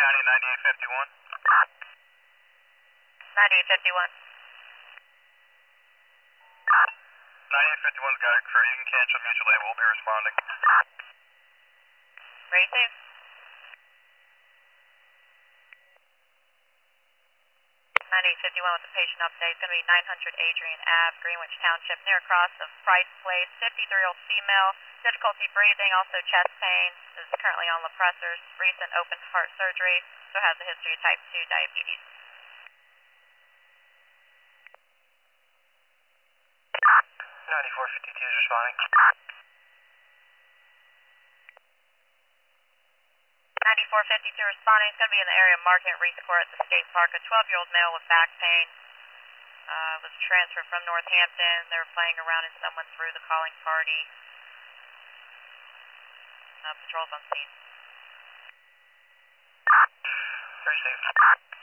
County 9851. 9851. 9851's got a crew. You can cancel mutual aid. We'll be responding. Ready to? 9851 with the patient update. It's going to be 900 Adrian Ave, Greenwich Township, near cross of Price Place. 53-year-old female, difficulty breathing, also chest pain. Is currently on Lepressors. Recent open heart surgery. So has a history of type 2 diabetes. 9452 is responding. 9452 responding. It's going to be in the area of Market Reese Court at the State Park. A 12-year-old male with back pain was transferred from Northampton. They were playing around and someone threw the calling party. Patrol's on scene. Received.